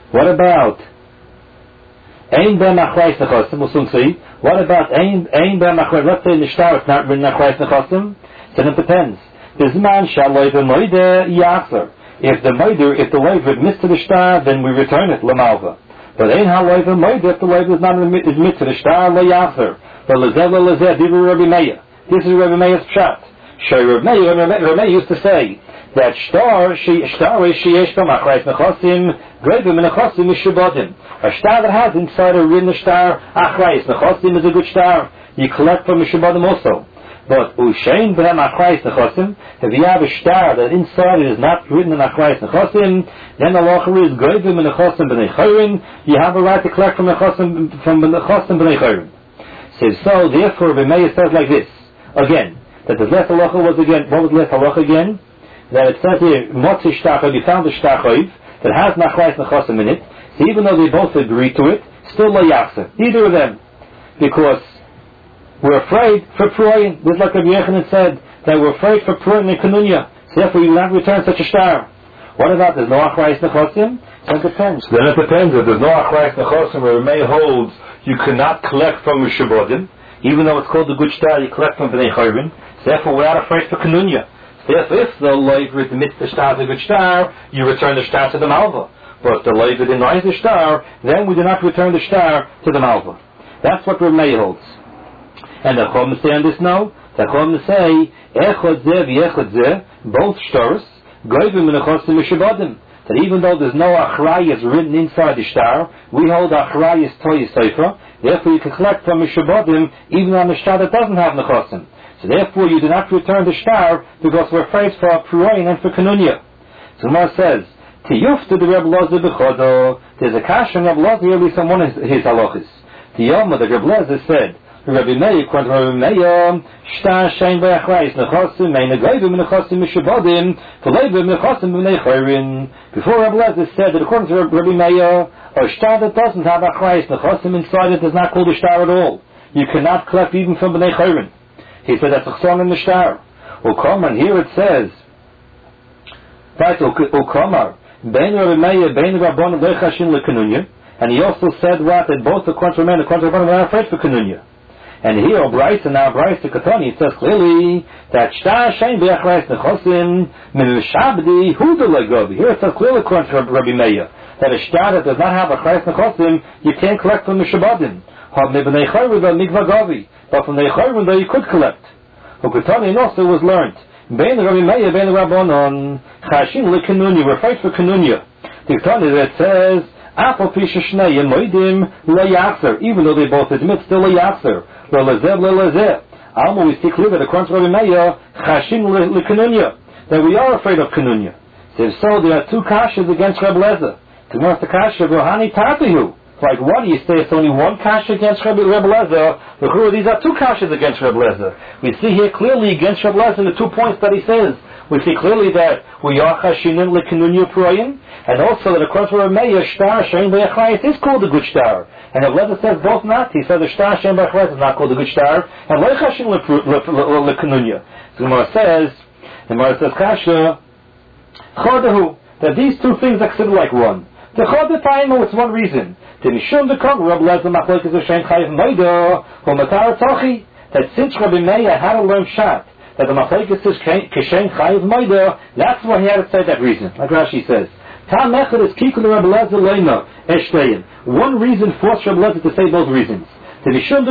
What about Ein Ben Achrais Nechosim? We'll soon see. What about Ein Ben Achrais? Let's say the shtar is not written Achrais Nechosim. Then it depends. Bizman Shaloi V'Moide Yachzer. If the loiv admits to the shtar, then we return it Lamalva. But Ein HaLoiv V'Moide, if the loiv is not admit to the shtar, Lo Yachzer. But Lezev Lezev Divu Rabbi Meir. This is Rabbi Meir's pshat. Rabbi Meir used to say that shtar is sheyesh b'm achrais nechosim greater than nechosim mishubadim. A shtar that has inside a written shtar achrais nechosim is a good shtar. You collect from mishubadim also. But ushein b'm achrais nechosim, if you have a shtar that inside it is not written in achrais nechosim, then the halacha is greater than nechosim b'nei chayrin. You have a right to collect from nechosim b'nei chayrin. So therefore, Rabbi Meir says like this again. That the last halacha was again. What was the last halacha again? That it says here, Motzi Shtachov, you found the Shtachov that has Nachrais Nechosim in it, so even though they both agree to it, still Lo Yachzer, neither of them, because we're afraid for Pruyin. This is like Rabbi Yechanan said, that we're afraid for Pruyin and Kanunya, so therefore you will not return such a shtar. What about there's no Achrais Nechosim? So it depends. Then it depends. If there's no Achrais Nechosim, where May holds you cannot collect from Mishubodim, even though it's called the good shtar, you collect from Bnei Chayrin, so therefore we're not afraid for Kanunya. If the loiv admits the shtar is a good shtar, you return the shtar to the malva. But if the loiv denies the shtar, then we do not return the shtar to the malva. That's what Rabbi Meir holds. And the Chum say on this now, the Chum say, Echad zeh v'echad zeh, both shtars, goyvim v'nechosim mishabadim. That even though there's no achrayas written inside the shtar, we hold achrayas toy sefer, therefore you can collect from mishabadim even on the shtar that doesn't have nechosim. So therefore you do not return the shtar because we're afraid for Pruyin and for Kanunya. So Gemara says, Tiyufta the Reb Lozer b'chodo. There's a kasha in Reb Lozer, at least on one of his halachas. Tiyoma, the Reb Lozer said, Rabbi Meir, according to Rabbi Meir, shtar shein b'achrais nechosim, mein negoyvim nechosim mishubodim, v'leivim nechosim b'nei chayrin. Before Reb Lozer said that according to Rabbi Meir, a shtar that doesn't have achrais nechosim inside it is not called a shtar at all. You cannot collect even from b'nei chayrin. He said that's a chson in the shtar. Ukamar, here it says, right, Ukamar, bein Rabbi Meir, bein Rabbon, lechashin lekanunya, and he also said what, that both the contraman and the contraband are afraid for kanunya. And here, Bryce and now Bryce to Katani, it says clearly that shtar shein be'achrais nechosim mishabdi hu delegovi. Here it says clearly according to Rabbi Meir that a shtar that does not have achrais nechosim, you can't collect from the shabadim. But from the Neichayrim though you could collect. Ukatani also was learned. Bein Rabbi Meir, bein Rabbanon, Chashin lekanunya, we're afraid for kanunya. The Ukatani that says, Apal pisha shnei moidim lo yachzer, even though they both admit still lo yachzer. Lo lezev lo lezev. Alma we see clear that according to Rabbi Meir, Chashin lekanunya, that we are afraid of kanunya. So if so, there are two kashas against Rabbi Lezer. The Gemara kasha Rohani Tartihu. Like, what do you say? It's only one kasha against Rebbe Lezer. These are two kashas against Rebbe Lezer. We see here clearly against Rebbe Lezer the 2 points that he says. We see clearly that we are chashinin lekanunya pruyin, and also that according to Rebbe Meir, shtar shein b'achrayis is called a good shtar. And Rebbe Lezer says both not. He says the shtar shein b'achrayis is not called a good shtar, and lo chashin lekanunya. So the Gemara says kasha chodahu, that these two things are considered like one. The chodah taimo, it's one reason. That since Rabbi Meir had to learn shat, that the machlokes is kishen chayiv moida, that's why he had to say that reason. Like Rashi says, one reason forced Rabbi Lezer to say both reasons. Therefore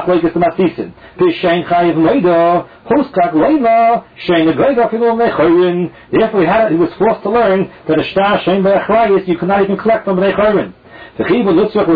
he was forced to learn that a shtar shein b'achrayis you cannot even collect from b'nei chayrin. Then you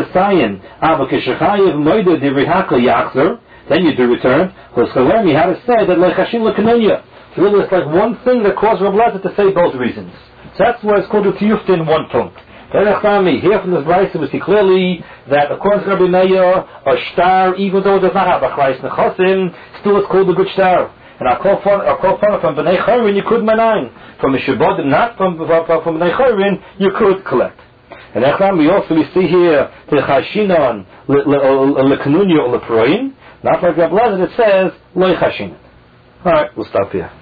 do return. Because learn me how to say that lechashin lekanunya. So really it's like one thing that caused Rabbi Lezer to say both reasons. So that's why it's called a tiyufta in one point. Here from this brayso we see clearly that according to Rabbi Meir, a shtar, even though it does not have a chayis nechosim, still is called a good shtar. And I'll call from b'nei chayrin you could manayin. From a shabodim, not from b'nei chayrin, you could collect. And we also see here the chashinon lekanunya or leproin, not like Rabbi Lezer that says lo chashinon. All right, we'll stop here.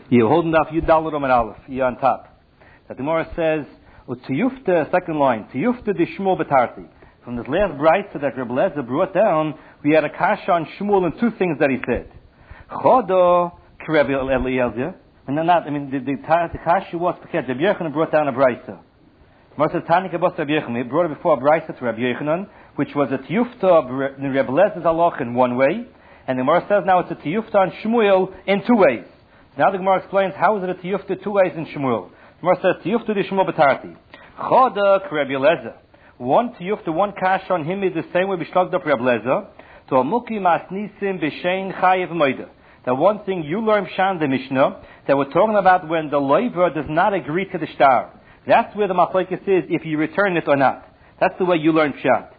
You holding up Yudal Roman Aleph, you on top. The Gemara says, Utiyufta, second line, Tiyufta de Shmuel Betarti. From this last brayta that Rebbe Lezer brought down, we had a kasha on Shmuel and two things that he said. Chodo Rebbe Eliezer, and then not, the kasha was because Rabbi Yochanan brought down a brayta. Gemara says, Tani Kabos Rabbi Yochanan, he brought it before a brayta to Rabbi Yochanan, which was a Tiyufta of Rebbe Lezer's halach in one way, and the Gemara says now it's a Tiyufta on Shmuel in two ways. Now the Gemara explains how is it a Tiyufta two ways in Shmuel. The Gemara says Tiyufta de Shmuel Betarti. Choda Rebbe Lezer. One Tiyufta, one kasha on him is the same way we slugged up Rebbe Lezer. To Amuki Masnisim B'Shein Chayev Moida. The one thing you learn Shan the Mishnah that we're talking about when the loiver does not agree to the star. That's where the machlokes is if you return it or not. That's the way you learn Shan.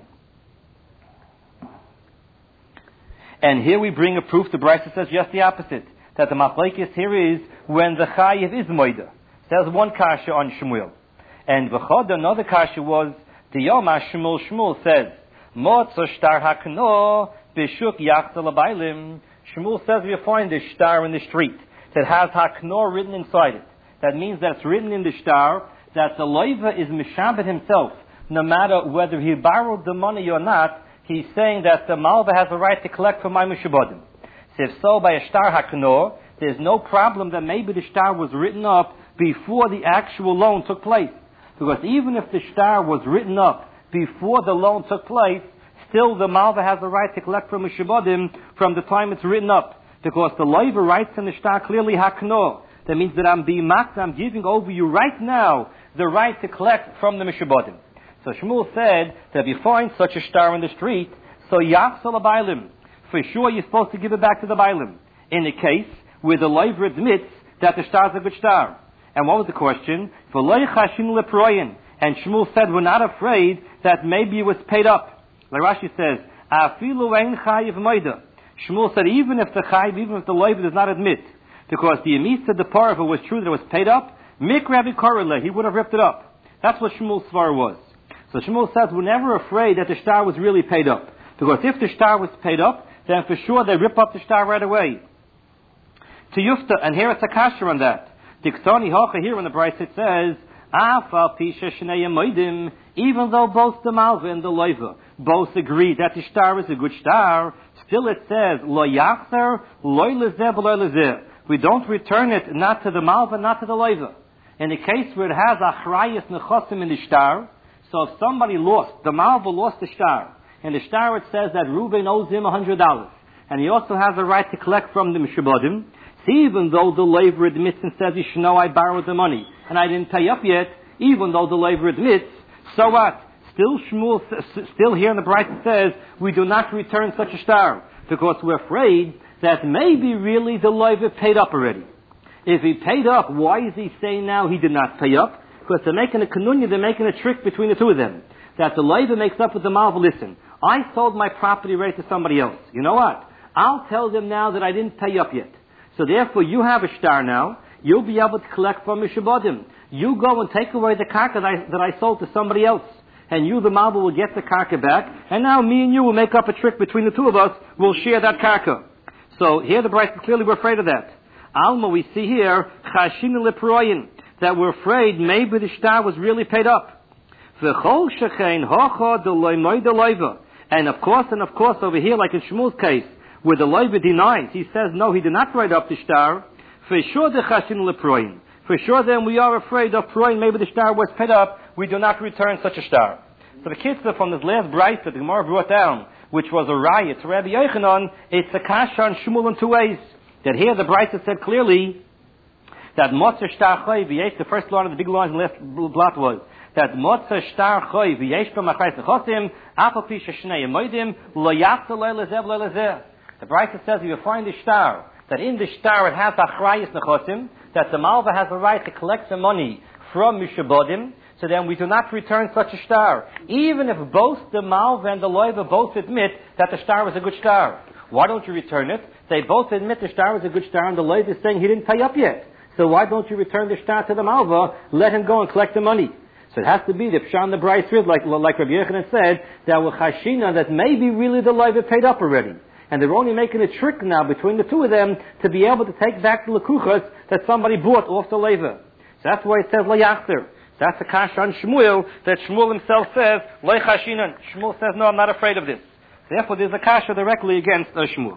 And here we bring a proof. The Brisa says just the opposite. That the machlokes here is when the chayiv is moida. There's one kasha on Shmuel. And v'chod, another kasha was, the Yoma Shmuel says, Motza shtar hakno b'shuk yachta l'baylim. Shmuel says we find a star in the street that has hakno written inside it. That means that it's written in the star that the loiva is mishabed himself. No matter whether he borrowed the money or not, he's saying that the malva has a right to collect from my mishabodim. So if so, by a star hakno, there's no problem that maybe the star was written up before the actual loan took place. Because even if the star was written up before the loan took place, still the malva has a right to collect from mishabodim from the time it's written up. Because the loiva writes in the star clearly hakno. That means that I'm giving over you right now the right to collect from the mishabodim. So Shmuel said that if you find such a star in the street, so yachsal bailim, for sure you're supposed to give it back to the bailim. In the case where the loiver admits that the star is a good star. And what was the question? And Shmuel said, we're not afraid that maybe it was paid up. Like Rashi says, Shmuel said, even if the loiver does not admit, because the emis said the part of it was true that it was paid up, Mikrabi Korele, he would have ripped it up. That's what Shmuel's svar was. So Shmuel says, we're never afraid that the star was really paid up. Because if the star was paid up, then for sure they rip up the star right away. To Yufta, and here it's a kasher on that. Diktani Hocha, here in the Bryce it says, Afal Pisha Shnei Moedim, even though both the Malva and the Loiva both agree that the star is a good star, still it says, Lo Yachzer, Lo Lezeh, Lo Lezeh. We don't return it not to the Malva, not to the Loiva. In the case where it has Achrayas Nechosim in the star, so if somebody lost, the Malva lost the star, in the star it says that Reuben owes him $100, and he also has a right to collect from the Mishabodim. See, even though the loiver admits and says, you should know I borrowed the money, and I didn't pay up yet, even though the loiver admits, so what? Still here in the Brighton says, we do not return such a star, because we're afraid that maybe really the loiver paid up already. If he paid up, why is he saying now he did not pay up? Because they're making a kanunya, they're making a trick between the two of them. That the loiver makes up with the malva, listen, I sold my property right to somebody else. You know what? I'll tell them now that I didn't pay up yet. So therefore, you have a star now. You'll be able to collect from Mishabodim. You go and take away the karka that I sold to somebody else. And you, the malva, will get the karka back. And now me and you will make up a trick between the two of us. We'll share that karka. So here the Bryce clearly we're afraid of that. Alma, we see here, Chashin Leproyin, that we're afraid maybe the star was really paid up. And of course, over here, like in Shmuel's case, where the loiver denies, he says, no, he did not write up the star. For sure, the chashin leproin. For sure, then we are afraid of proin. Maybe the star was paid up. We do not return such a star. So the kitzah from this last brayta that the Gemara brought down, which was a riot to Rabbi Yochanan, it's a kasha on Shmuel in two ways. That here the brayta said clearly that motzer shtar choy v'yesh. The first line of the big line in the last blot was that motzer shtar choy v'yesh b'machayis nechosim afal pi sheshnei moedim lo yachzeh lo lezeh lo lezeh. The Brisa says if you find the star, that in the star it has achrayis nechosim, that the malva has a right to collect the money from mishabodim, so then we do not return such a star. Even if both the malva and the loiva both admit that the star was a good star. Why don't you return it? They both admit the star was a good star and the loiva is saying he didn't pay up yet. So why don't you return the star to the malva, let him go and collect the money? So it has to be the Pshan the Bryce like Rabbi Yochanan said, that with Chashina that maybe really the loiva paid up already. And they're only making a trick now between the two of them to be able to take back the lekuchas that somebody bought off the leva. So that's why it says lo yachter. That's the kasha on Shmuel that Shmuel himself says lo chashinan. Shmuel says no, I'm not afraid of this. Therefore, there's a kasha directly against Shmuel.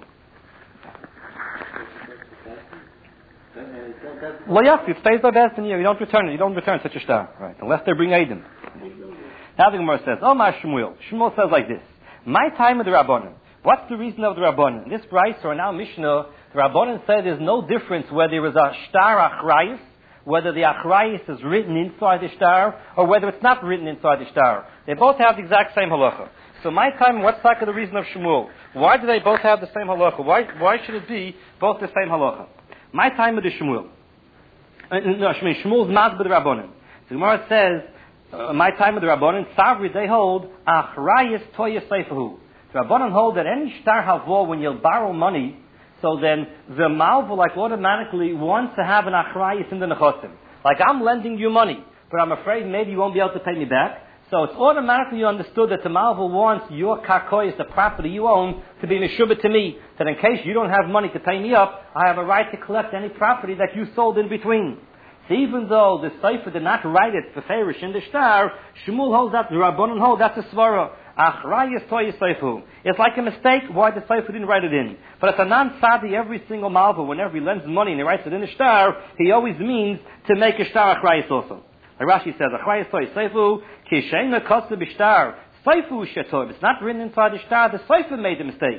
Lo yachter, it stays like that in you. You don't return it. You don't return such a star, right? Unless they bring Eidim. Now the Gemara says, "Oh, my Shmuel." Shmuel says like this: "My time of the Rabbanan. What's the reason of the Rabbanan? In this Brisa or now Mishnah, the Rabbanan say there's no difference whether there is a star achrayis, whether the achrayis is written inside the star, or whether it's not written inside the star. They both have the exact same halacha. So my time, what's like the reason of Shmuel? Why do they both have the same halacha? Why should it be both the same halacha? My time of the Shmuel. Shmuel's not with the Rabbanan. The Gemara says, my time of the Rabbanan, Savri, they hold achrayis toya seifahu. The Rabbanan hold that any star havor, when you'll borrow money, so then the malva like automatically wants to have an achrayis in the nechosim. Like I'm lending you money, but I'm afraid maybe you won't be able to pay me back. So it's automatically understood that the malva wants your karkois, the property you own, to be meshubah to me. That in case you don't have money to pay me up, I have a right to collect any property that you sold in between. So even though the Sefer did not write it for Ferish in the star, Shmuel holds that, the Rabbanan hold that's a svara. Achrayis toya seifu. It's like a mistake why the Sefer didn't write it in. But it's a non-sadi every single malva, whenever he lends money and he writes it in the star, he always means to make a star achrayis also. Like Rashi says, achrayis toya seifu, ki sheina kosa b'shtar, seifu shetov. It's not written inside the star, the Sefer made the mistake.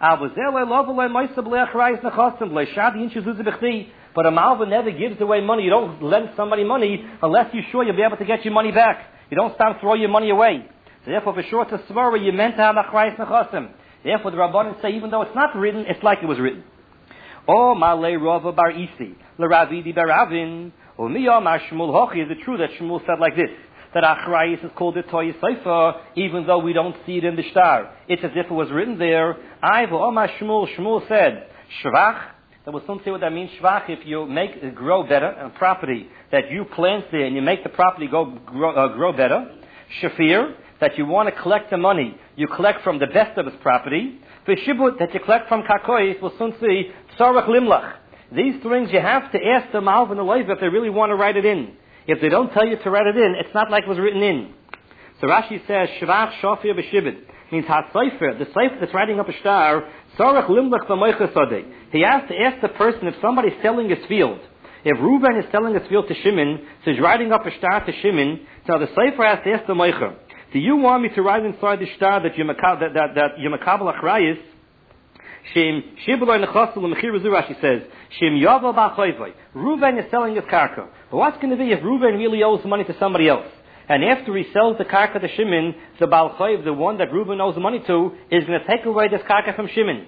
But a malva never gives away money. You don't lend somebody money unless you're sure you'll be able to get your money back. You don't stop throw your money away. So therefore, for sure, to svara, you meant to have achrayis nechosim. Therefore, the Rabbanan say, even though it's not written, it's like it was written. Oh, malei rava bar isi, l'ravidi baravin, or miyah mar Shmuel hochi. Is it true that Shmuel said like this? That achrayis is called the toya seifa, even though we don't see it in the star. It's as if it was written there. Shmuel said, shvach. That will soon say what that means. Shvach, if you make it grow better, a property that you plant there and you make the property grow better. Shafir, that you want to collect the money, you collect from the best of his property. V'shibut, that you collect from kakois, we'll soon see tzarach limlach. These things you have to ask the malv and the leiv if they really want to write it in. If they don't tell you to write it in, it's not like it was written in. So Rashi says, Shvach Shafir B'Shibit, means HaSeifer, the Sefer that's writing up a star, Sarach Limlach V'Moicha Sodeh. He has to ask the person if somebody's selling his field. If Reuben is selling his field to Shimon, so he's writing up a star to Shimon, so the Sefer has to ask the Moicha, do you want me to write inside the star that Yemakabal Achrayis, Shem Shibuloi Nechosul L'Mechir Rezu, Rashi says, Shem Yovel Ba'Choivoi. Reuben is selling his karka. But what's going to be if Reuben really owes money to somebody else? And after he sells the karka to Shimon, the Baal Choiv, the one that Reuben owes the money to, is going to take away this karka from Shimon.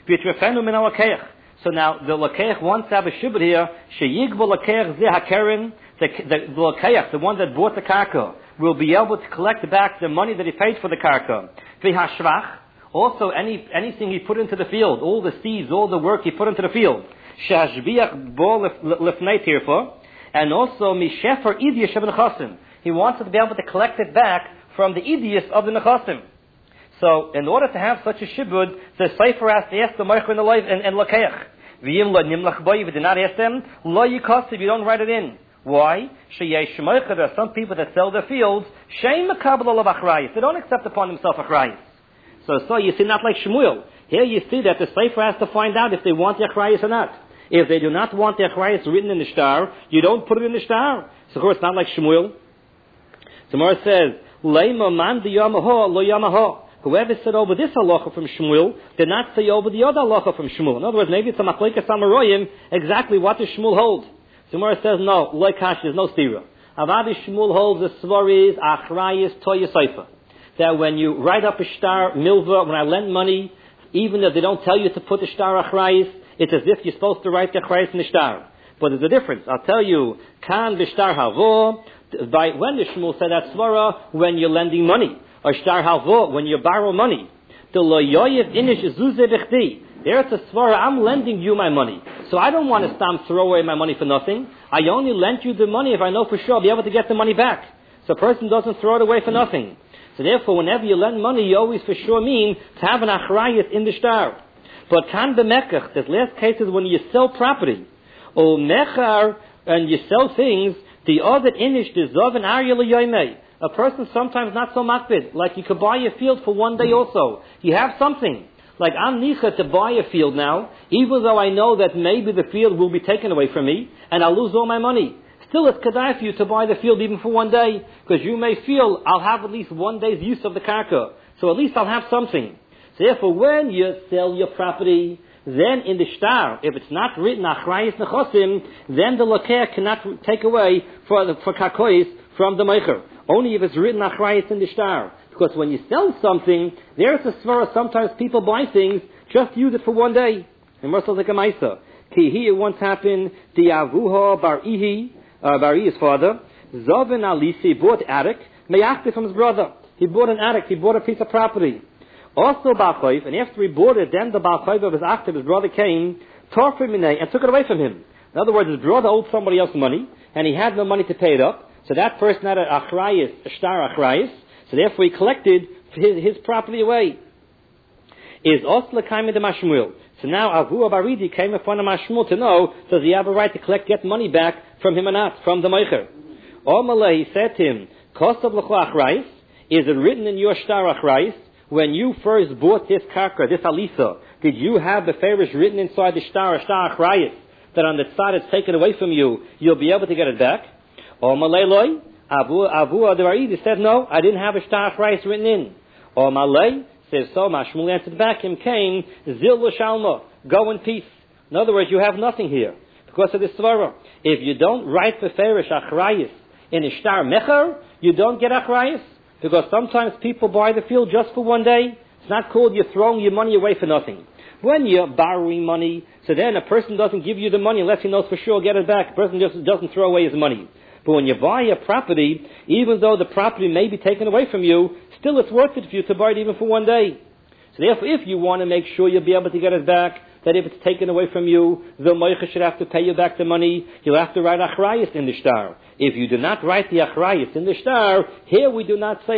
So now the Lakeich wants to have a shibud here. Sheyigbol Lakeich Zeh HaKeren, the Lakeich, the one that bought the karka, will be able to collect back the money that he paid for the karka. V'hashvach, also anything he put into the field, all the seeds, all the work he put into the field. Shehashbiach bo lefnei tirfa, and also mishefer idiyah sheb nechasim. He wants to be able to collect it back from the idiyas of the nechasim. So, in order to have such a shibud, the Sefer has to ask the Moicha and the Leiv and Lakeich. V'yim lo nimlach boi, if you did not ask them, lo yikosiv, you don't write it in. Why? Sheyesh Moicha, there are some people that sell their fields, shein mekabel olav achrayis. They don't accept upon themselves achrayis. So you see, not like Shmuel. Here you see that the Sefer has to find out if they want the achrayis or not. If they do not want the achrayis written in the star, you don't put it in the star. So of course, it's not like Shmuel. Tomorrow says, Leima man di yamaho lo yamaho. Whoever said over this halacha from Shmuel did not say over the other halacha from Shmuel. In other words, maybe it's a machlekes amaroyim, exactly what does Shmuel hold. Tomorrow says, no, loikash, there's no stira. Avadi Shmuel holds the svaris, achrayis, toya seifa. That when you write up a star, milva, when I lend money, even if they don't tell you to put the star achrayis, it's as if you're supposed to write the achrayis in the star. But there's a difference. I'll tell you, kan b'shtar havo, by when the Shmuel said that svara, when you're lending money. Or shtar havo, when you borrow money. The lo yoyev inish zuze bechti. There it's a svara, I'm lending you my money. So I don't want to throw away my money for nothing. I only lent you the money if I know for sure I'll be able to get the money back. So a person doesn't throw it away for nothing. So therefore, whenever you lend money, you always for sure mean to have an achrayis in the shtar. But kan b'mekach, this last case is when you sell property. Or mechar, and you sell things, the other inish, the zov and arya l'yoymei. A person sometimes not so makbid. Like you could buy a field for one day also. You have something. Like I'm nicha to buy a field now, even though I know that maybe the field will be taken away from me, and I'll lose all my money. Still, it's kedai for you to buy the field even for one day, because you may feel I'll have at least one day's use of the karka, so at least I'll have something. So therefore, when you sell your property, then in the shtar, if it's not written achrayis nechosim, then the loker cannot take away for karkois from the meicher. Only if it's written achrayis in the shtar. Because when you sell something, there's a svara, sometimes people buy things, just use it for one day. And Russell's like a maisa. Ki here once happened, the avuha bar Ihi's father, Zovin Alisi bought attic, Mayakti from his brother. He bought an attic, he bought a piece of property. Also Balchayv, and after he bought it, then the Balchayv of his active, his brother came, tore from him and took it away from him. In other words, his brother owed somebody else money, and he had no money to pay it up, so that person had a shtar achrayis, so therefore he collected his property away. Is Osla Kaimid de Mashmuel. So now Avu Abaridi came upon a Mashmuel to know, does he have a right to get money back from him or not, from the Meicher? Or Malay, he said to him, Kostav L'chla Achrayis, is it written in your shtar achrayis? When you first bought this karka, this alisa, did you have the favors written inside the shtar achrayis, that on the side it's taken away from you, you'll be able to get it back? Or Malay Loy, Avu Abaridi said, no, I didn't have a shtar achrayis written in. Or Malay says, so Mashmuel answered back, him came, Zil L'shalma, go in peace. In other words, you have nothing here. Because of this svara. If you don't write the ferish achrayis in a shtar mecher, you don't get achrayis. Because sometimes people buy the field just for one day. It's not called you're throwing your money away for nothing. When you're borrowing money, so then a person doesn't give you the money unless he knows for sure get it back. A person just doesn't throw away his money. But when you buy a property, even though the property may be taken away from you, still it's worth it for you to buy it even for one day. So therefore, if you want to make sure you'll be able to get it back, that if it's taken away from you, the moicha should have to pay you back the money, you'll have to write achrayis in the shtar. If you do not write the achrayis in the shtar, here we do not say